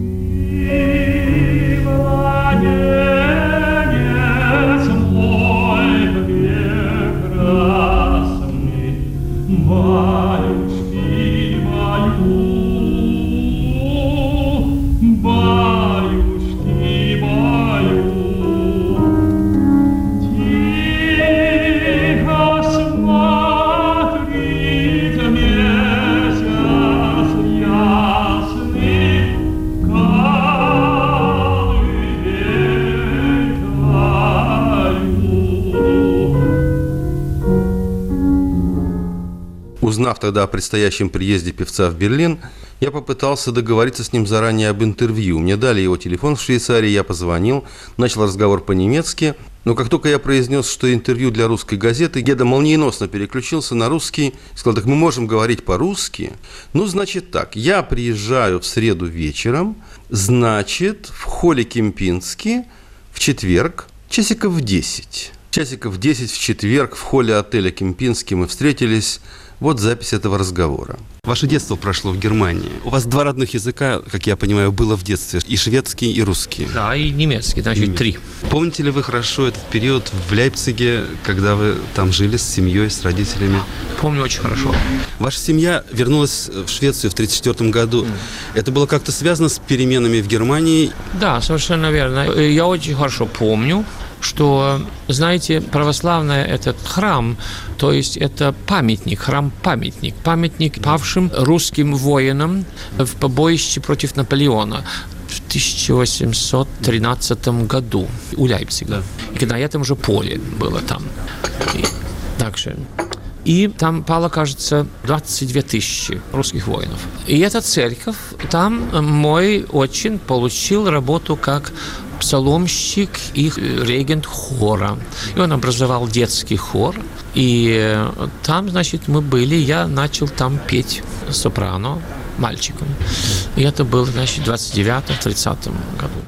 Узнав тогда о предстоящем приезде певца в Берлин, я попытался договориться с ним заранее об интервью. Мне дали его телефон в Швейцарии, я позвонил, начал разговор по-немецки. Но как только я произнес, что интервью для русской газеты, Геда молниеносно переключился на русский и сказал: так мы можем говорить по-русски? Ну, значит так, я приезжаю в среду вечером, значит, в холле Кемпински в четверг, часиков в 10. Часиков в 10 в четверг в холле отеля Кемпински мы встретились. Вот запись этого разговора. Ваше детство прошло в Германии. У вас два родных языка, как я понимаю, было в детстве. И шведский, и русский. Да, и немецкий, значит, 3. Помните ли вы хорошо этот период в Лейпциге, когда вы там жили с семьей, с родителями? Помню очень хорошо. Ваша семья вернулась в Швецию в 1934 году. Это было как-то связано с переменами в Германии? Да, совершенно верно. Я очень хорошо помню, что, знаете, православный этот храм, то есть это памятник, храм-памятник, памятник павшим русским воинам в побоище против Наполеона в 1813 году у Лейпцига. И когда я там уже поле было там. И там пало, кажется, 22 тысячи русских воинов. И эта церковь, там мой отчим получил работу как псаломщик и регент хора. И он образовал детский хор. И там, значит, мы были, я начал там петь сопрано мальчиком. И это было, значит, в 29-30 году.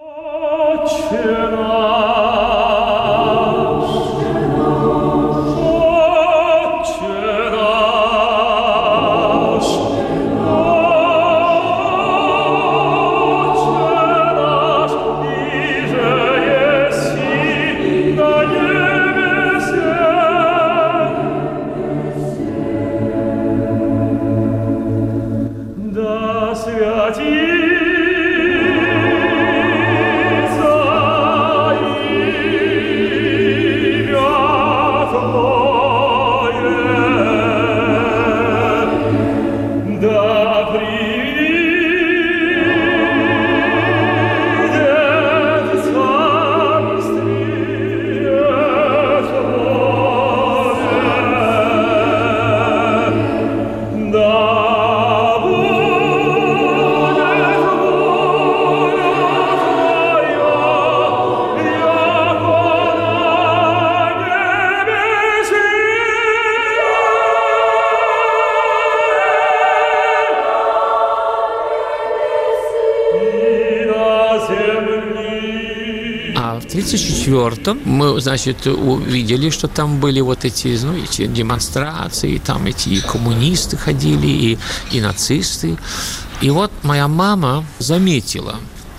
В 1934-м мы, значит, увидели, что там были вот эти демонстрации, там эти коммунисты ходили, и нацисты. И вот моя мама заметила,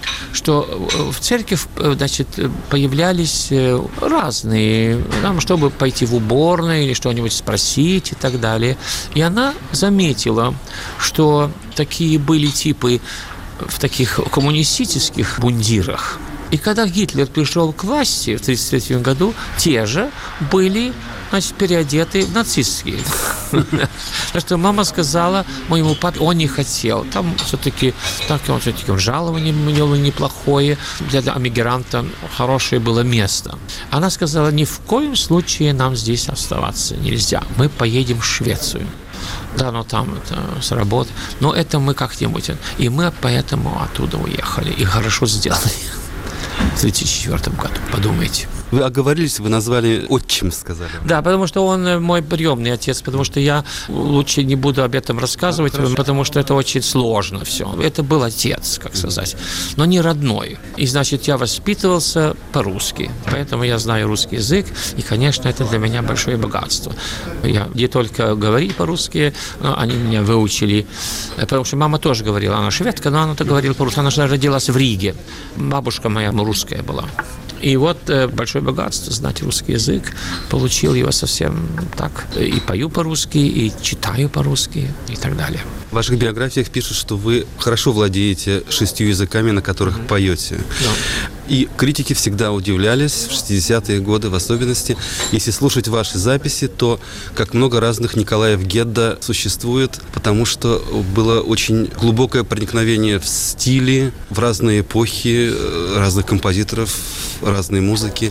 что в церкви, значит, появлялись разные, там, чтобы пойти в уборную или что-нибудь спросить и так далее. И она заметила, что такие были типы в таких коммунистических мундирах. И когда Гитлер пришел к власти в 1933 году, те же были, значит, переодеты в нацистские. Так что мама сказала моему папе, он не хотел. Там все-таки жалование было неплохое. Для эмигранта хорошее было место. Она сказала, ни в коем случае нам здесь оставаться нельзя. Мы поедем в Швецию. Да, но там это с работы. Но это мы как-нибудь. И мы поэтому оттуда уехали. И хорошо сделали. В 2004 году, подумайте. Вы оговорились, вы назвали отчим, сказали. Да, потому что он мой приемный отец, потому что я лучше не буду об этом рассказывать, потому что это очень сложно все. Это был отец, как сказать, но не родной. И, значит, я воспитывался по-русски, поэтому я знаю русский язык, и, конечно, это для меня большое богатство. Я не только говорю по-русски, они меня выучили, потому что мама тоже говорила, она шведка, но она-то говорила по-русски, она же родилась в Риге. Бабушка моя русская была. И вот большое богатство знать русский язык. Получил его совсем так. И пою по-русски, и читаю по-русски, и так далее. В ваших биографиях пишут, что вы хорошо владеете 6 языками, на которых поете. Да. И критики всегда удивлялись, в 60-е годы в особенности. Если слушать ваши записи, то как много разных Николаев Гедда существует, потому что было очень глубокое проникновение в стили, в разные эпохи, разных композиторов, разной музыки.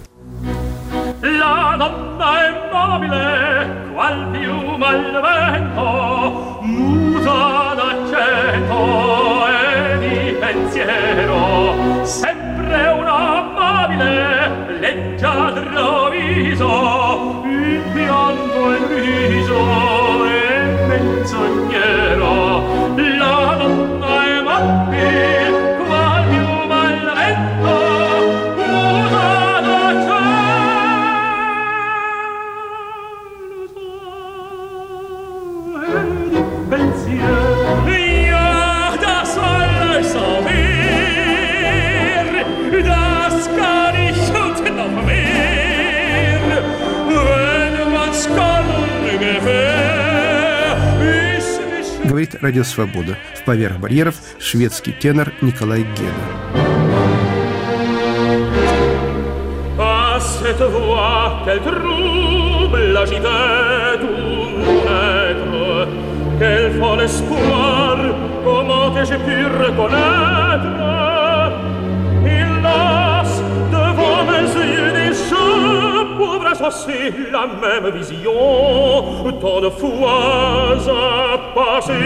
La donna è mobile, qual piuma al vento, muta d'accento e di pensiero, sempre un amabile, leggiadro viso, il pianto e il viso è menzognero. La donna è mobile, qual piuma al vento, muta Говорит Радио Свобода. В «Поверх барьеров» шведский тенор Николай Гедда. Cette voix qu'elle trouble agitait tout mon être, quel fol espoir, comment ai-je pu reconnaître? Hélas, devant mes yeux déjà, pauvre associé, la même vision, tant de fois a passé.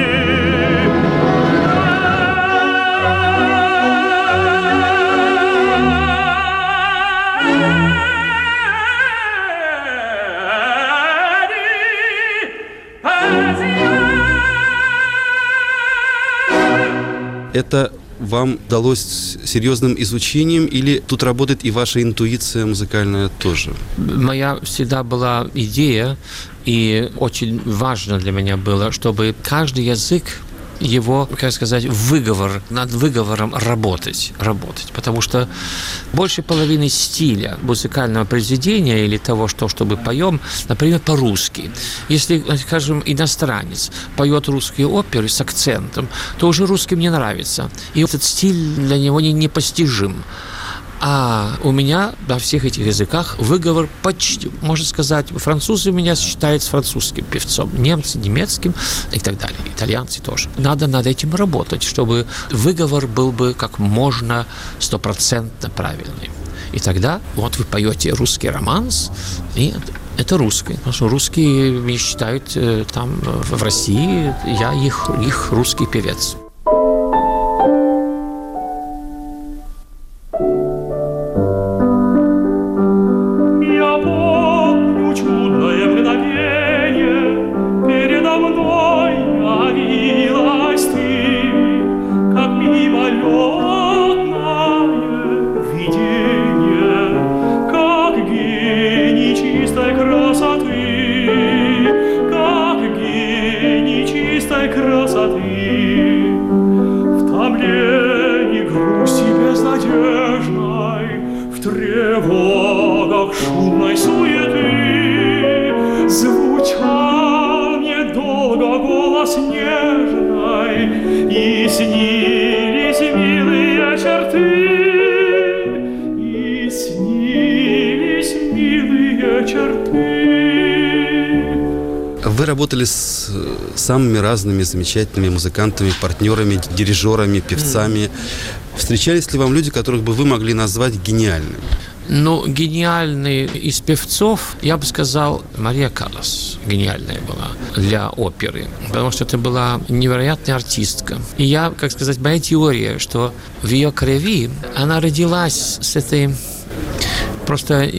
Это вам далось серьезным изучением или тут работает и ваша интуиция музыкальная тоже? Моя всегда была идея, и очень важно для меня было, чтобы каждый язык, его, как сказать, выговор, над выговором работать, потому что больше половины стиля музыкального произведения или того, что мы поем, например, по-русски. Если, скажем, иностранец поет русские оперы с акцентом, то уже русским не нравится, и этот стиль для него непостижим. А у меня на всех этих языках выговор почти, можно сказать, французы меня считают французским певцом, немцы немецким и так далее, итальянцы тоже. Надо над этим работать, чтобы выговор был бы как можно 100% правильный. И тогда вот вы поете русский романс, и это русский. Потому что русские меня считают там в России, я их русский певец. Вы работали с самыми разными замечательными музыкантами, партнерами, дирижерами, певцами. Встречались ли вам люди, которых бы вы могли назвать гениальными? Ну, гениальный из певцов, я бы сказал, Мария Каллас гениальная была для оперы, потому что это была невероятная артистка. И я, как сказать, моя теория, что в ее крови она родилась с этой... Просто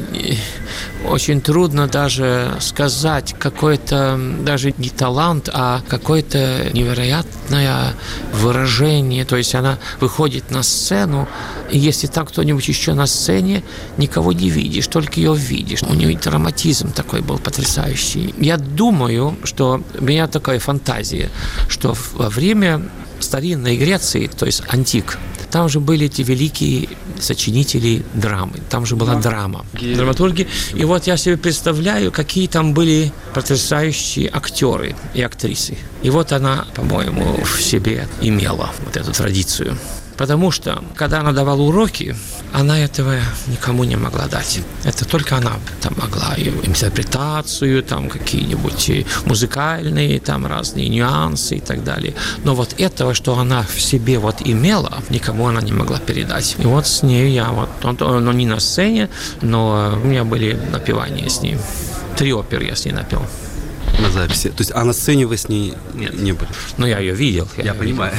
очень трудно даже сказать какой-то, даже не талант, а какое-то невероятное выражение. То есть она выходит на сцену, и если там кто-нибудь еще на сцене, никого не видишь, только ее видишь. У нее драматизм такой был потрясающий. Я думаю, что у меня такая фантазия, что во время старинной Греции, то есть антик, там же были эти великие сочинители драмы. Там же была драма. Драматурги. И вот я себе представляю, какие там были потрясающие актеры и актрисы. И вот она, по-моему, в себе имела вот эту традицию. Потому что, когда она давала уроки, она этого никому не могла дать. Это только она там могла и интерпретацию, там какие-нибудь музыкальные, там разные нюансы и так далее. Но вот этого, что она в себе вот имела, никому она не могла передать. И вот с ней я вот, ну не на сцене, но у меня были напевания с ней. 3 оперы я с ней напел. На записи. То есть, а на сцене вы с ней не были? Ну, я ее видел. Я понимаю.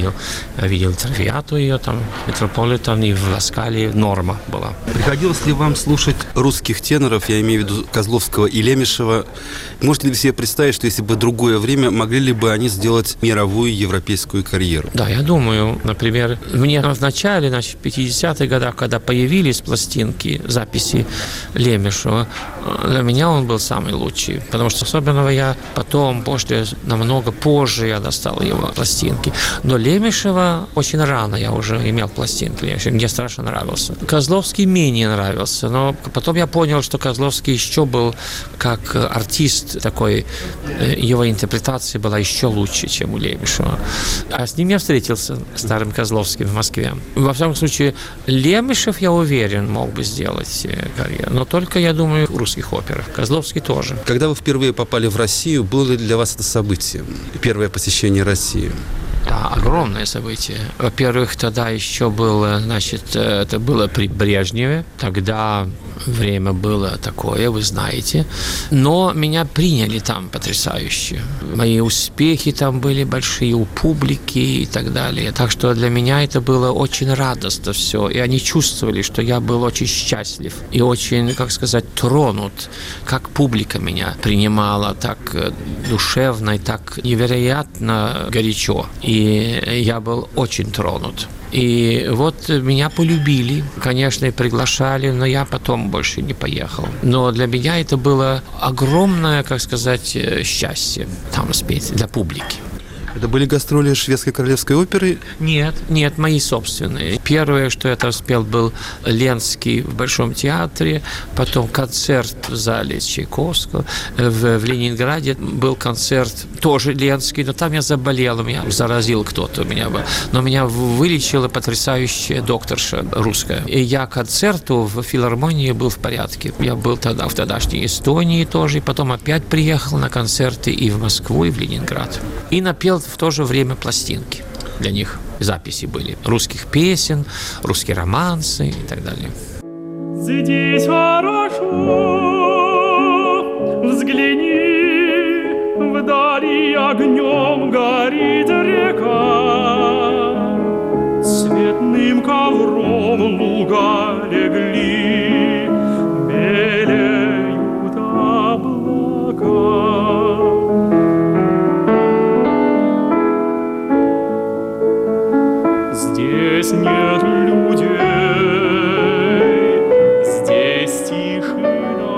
Я видел Травиату ее, там, Метрополитен, и в Ласкале Норма была. Приходилось ли вам слушать русских теноров, я имею в виду Козловского и Лемешева? Можете ли вы себе представить, что если бы другое время, могли ли бы они сделать мировую европейскую карьеру? Да, я думаю, например, мне в начале, значит, 50-х годах, когда появились пластинки, записи Лемешева, для меня он был самый лучший, потому что особенно я потом, намного позже я достал его пластинки. Но Лемешева очень рано я уже имел пластинки. Мне страшно нравился. Козловский менее нравился, но потом я понял, что Козловский еще был как артист такой, его интерпретация была еще лучше, чем у Лемешева. А с ним я встретился, старым Козловским в Москве. Во всяком случае, Лемешев, я уверен, мог бы сделать карьеру, но только, я думаю, в русских операх. Козловский тоже. Когда вы впервые попали в Россию, было ли для вас это событие? Первое посещение России? Да, огромное событие. Во-первых, тогда еще было, значит, это было при Брежневе. Тогда время было такое, вы знаете. Но меня приняли там потрясающе. Мои успехи там были большие у публики и так далее. Так что для меня это было очень радостно все. И они чувствовали, что я был очень счастлив и очень, как сказать, тронут, как публика меня принимала так душевно и так невероятно горячо. И И я был очень тронут. И вот меня полюбили, конечно, и приглашали, но я потом больше не поехал. Но для меня это было огромное, как сказать, счастье там спеть для публики. Это были гастроли Шведской королевской оперы? Нет, мои собственные. Первое, что я там спел, был Ленский в Большом театре, потом концерт в зале Чайковского. В Ленинграде был концерт, тоже Ленский, но там я заболел, меня заразил кто-то. Но меня вылечила потрясающая докторша русская. И я к концерту в филармонии был в порядке. Я был тогда в тогдашней Эстонии тоже, и потом опять приехал на концерты и в Москву, и в Ленинград. И напел в то же время пластинки. Для них записи были русских песен, русские романсы и так далее. Здесь хорошо, взгляни, вдали огнем горит река, цветным ковром луга легли, белеют облака. Здесь нет людей, здесь тишина,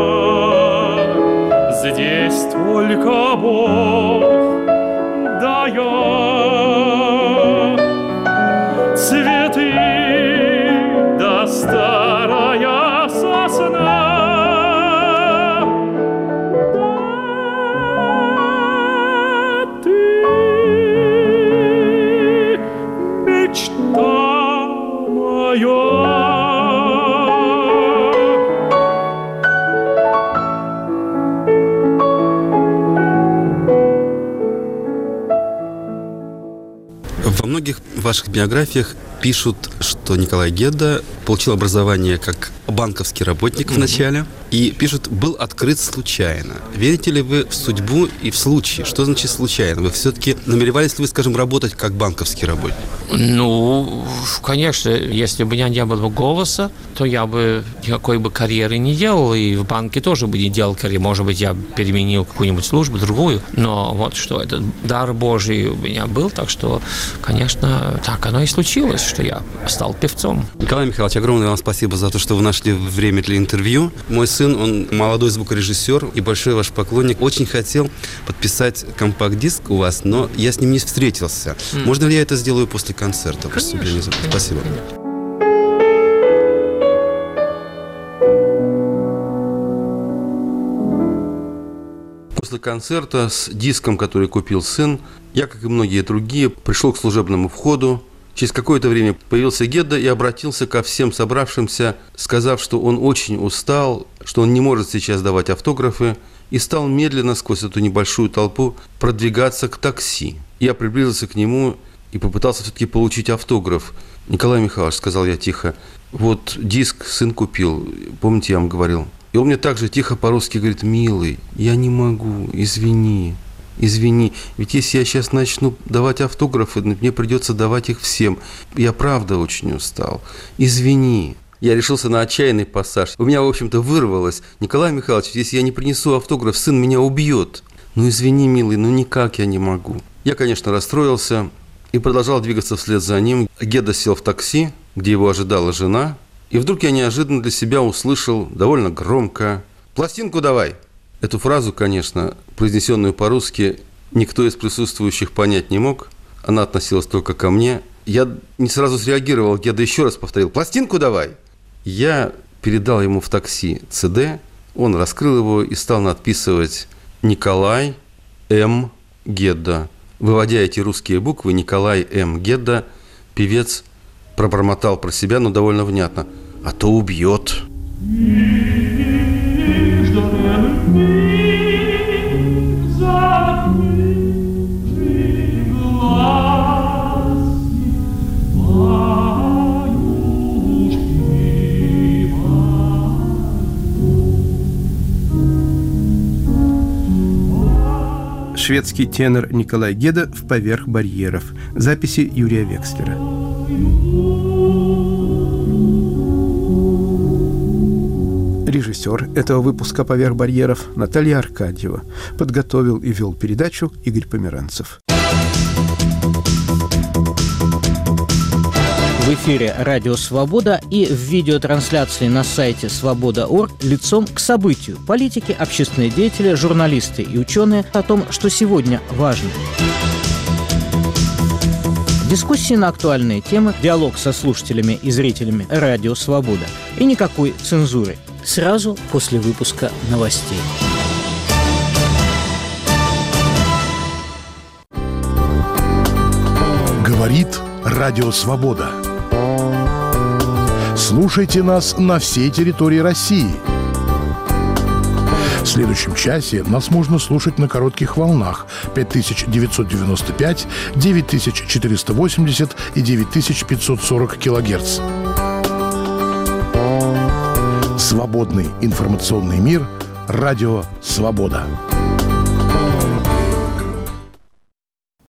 здесь только Бог, да я, цветы, да старая сосна. Во многих ваших биографиях пишут, что Николай Гедда получил образование как банковский работник вначале, и пишут, был открыт случайно. Верите ли вы в судьбу и в случай? Что значит случайно? Вы все-таки намеревались ли вы, скажем, работать как банковский работник? Ну, конечно, если бы у меня не было голоса, то я бы никакой бы карьеры не делал, и в банке тоже бы не делал карьеры. Может быть, я переменил какую-нибудь службу, другую, но вот что, этот дар Божий у меня был, так что, конечно, так оно и случилось, что я стал певцом. Николай Михайлович, огромное вам спасибо за то, что вы нашли время для интервью. Мой сын, он молодой звукорежиссер и большой ваш поклонник. Очень хотел подписать компакт-диск у вас, но я с ним не встретился. Можно ли я это сделаю после концерта? Конечно. Спасибо. После концерта с диском, который купил сын, я, как и многие другие, пришел к служебному входу. Через какое-то время появился Гедда и обратился ко всем собравшимся, сказав, что он очень устал, что он не может сейчас давать автографы, и стал медленно сквозь эту небольшую толпу продвигаться к такси. Я приблизился к нему и попытался все-таки получить автограф. «Николай Михайлович», — сказал я тихо, — «вот диск сын купил, помните, я вам говорил?» И он мне также тихо по-русски говорит: «Милый, я не могу, извини, ведь если я сейчас начну давать автографы, мне придется давать их всем. Я правда очень устал. Извини». Я решился на отчаянный пассаж. У меня, в общем-то, вырвалось: «Николай Михайлович, если я не принесу автограф, сын меня убьет». «Ну, извини, милый, никак я не могу». Я, конечно, расстроился и продолжал двигаться вслед за ним. Гедда сел в такси, где его ожидала жена, и вдруг я неожиданно для себя услышал довольно громко: «Пластинку давай!» Эту фразу, конечно, произнесенную по-русски, никто из присутствующих понять не мог. Она относилась только ко мне. Я не сразу среагировал. Гедда еще раз повторил: «Пластинку давай!» Я передал ему в такси ЦД. Он раскрыл его и стал надписывать «Николай М. Гедда». Выводя эти русские буквы, Николай М. Гедда, певец пробормотал про себя, но довольно внятно: «А то убьет». Шведский тенор Николай Гедда в «Поверх барьеров». Записи Юрия Векслера. Режиссер этого выпуска «Поверх барьеров» Наталья Аркадьева. Подготовил и вел передачу Игорь Померанцев. В эфире «Радио Свобода» и в видеотрансляции на сайте свобода.орг лицом к событию. Политики, общественные деятели, журналисты и ученые о том, что сегодня важно. Дискуссии на актуальные темы, диалог со слушателями и зрителями «Радио Свобода». И никакой цензуры. Сразу после выпуска новостей. Говорит «Радио Свобода». Слушайте нас на всей территории России. В следующем часе нас можно слушать на коротких волнах 5995, 9480 и 9540 килогерц. Свободный информационный мир. Радио Свобода.